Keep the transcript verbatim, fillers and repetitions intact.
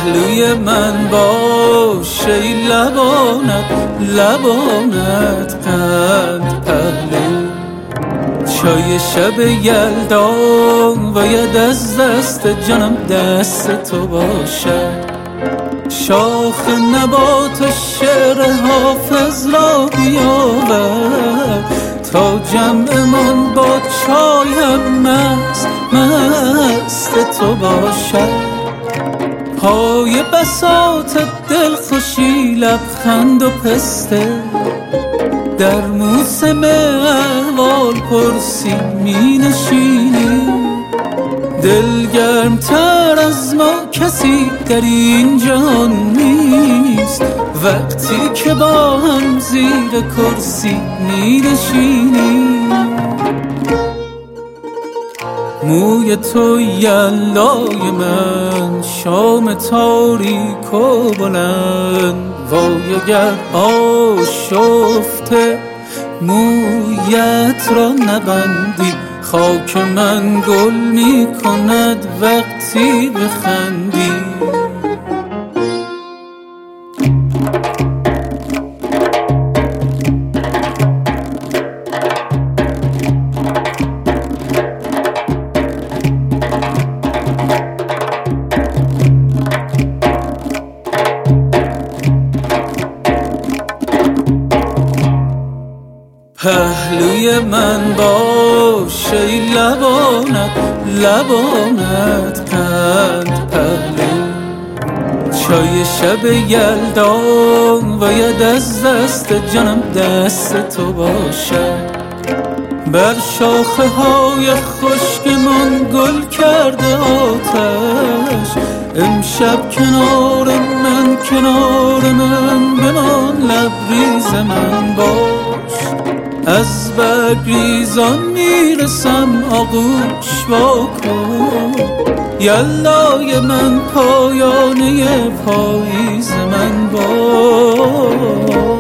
پهلوی من باش ای لبانت لبانت قند پهلو چای شب یلدا باید از دست جانم دست تو باشد شاخ نبات و شعر حافظ را بیاور تا جمعمان با چایم مست مست تو باشد پای بساط دلخوشی لبخند و پسته در موسم احوال پرسی می نشینی دلگرمتر از ما کسی در این جهان نیست وقتی که با هم زیر کرسی می نشینی موی تو یلای من شام تاریک و بلند وای اگر آشفته مویت را نبندی خاک من گل می کند وقتی بخندی پهلوی من باش ای لبانت لبانت قند پهلو چای شب یلدا باید از دست جانم دست تو باشد بر شاخه های خشکمان گل کرده آتش امشب کنار من کنار من بمان لبریز من باش از برگریزان میرسم آغوش واکن یلای من پایانه پاییز من باش